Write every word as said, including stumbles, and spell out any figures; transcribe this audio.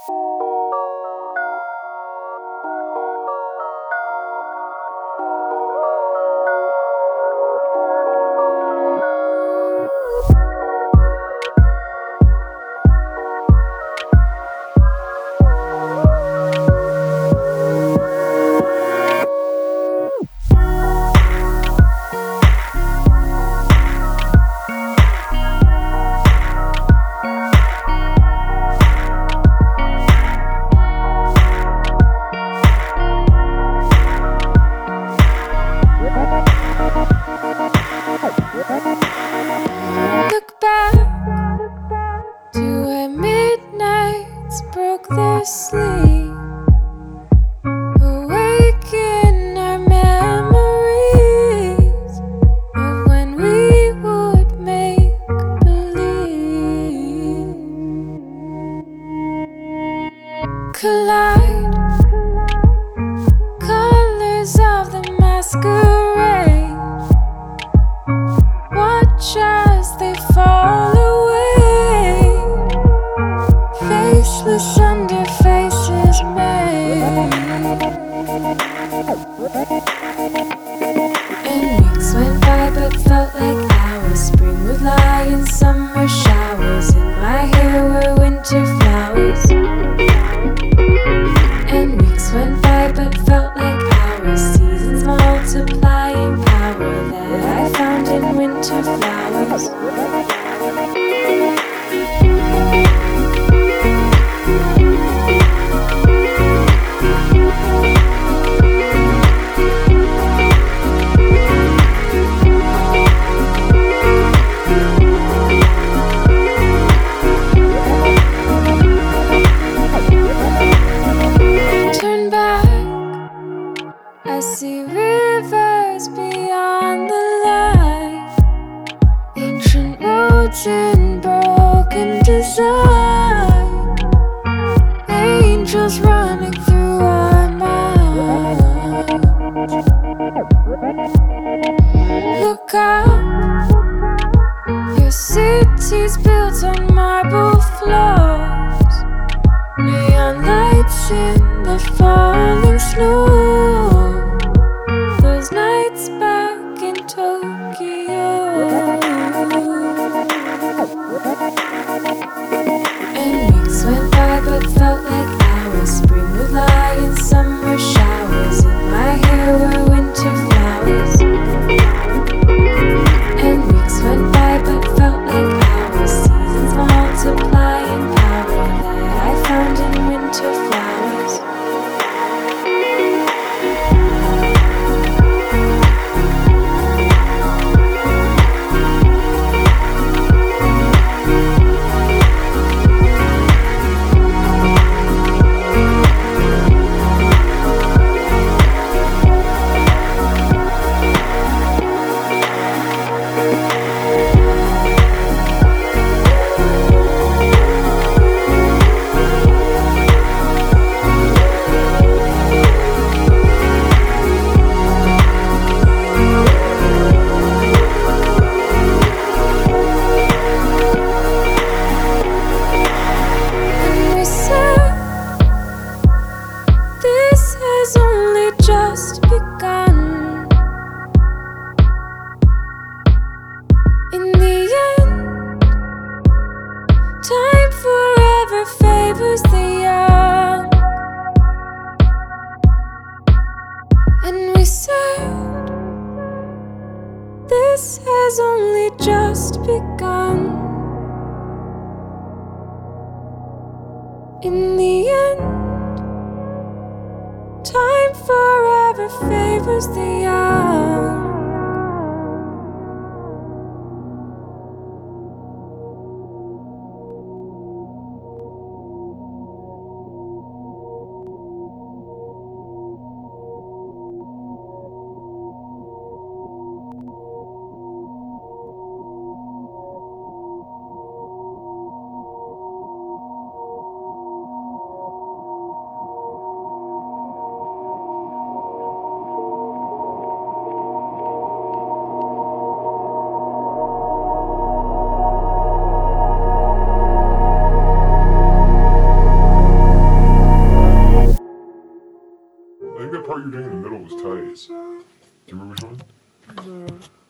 Look back to when midnights broke their sleep. Awaken our memories of when we would make believe. Collide, colors of the masquerade. Watch as they fall away, faceless under faces made. And weeks went by but felt like hours. Spring would lie in summer showers. In my hair were winter flowers. And weeks went by but felt like hours. Seasons multiplying power that I found in winter flowers. Turn back, I see rivers beyond the line, ancient roads in broken design, angels running through our minds. Look up, your city's built on marble floors, neon lights in the falling snow. Those nights back in Tokyo. And weeks went by but felt like hours. Spring would lie in summer showers. In my hair were winter flowers. And weeks went by but felt like hours. Seasons multiplying power that I found in winter flowers. And we said, this has only just begun. In the end, time forever favors the young. And we said, this has only just begun. In the end, time forever favors the young. I think that part you're doing in the middle was tight. Do you remember which one? No.